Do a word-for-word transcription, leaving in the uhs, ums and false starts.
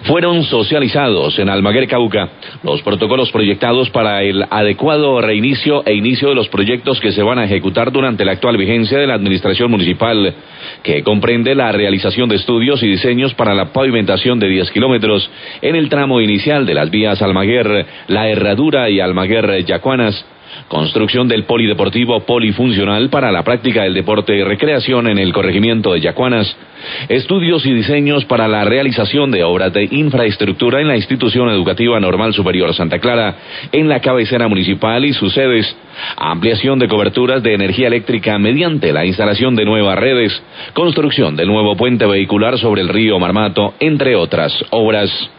Fueron socializados en Almaguer, Cauca, los protocolos proyectados para el adecuado reinicio e inicio de los proyectos que se van a ejecutar durante la actual vigencia de la administración municipal, que comprende la realización de estudios y diseños para la pavimentación de diez kilómetros en el tramo inicial de las vías Almaguer, La Herradura y Almaguer Yacuanas, construcción del polideportivo polifuncional para la práctica del deporte y recreación en el corregimiento de Yacuanas, estudios y diseños para la realización de obras de infraestructura en la institución educativa normal superior Santa Clara, en la cabecera municipal y sus sedes, ampliación de coberturas de energía eléctrica mediante la instalación de nuevas redes, construcción del nuevo puente vehicular sobre el río Marmato, entre otras obras.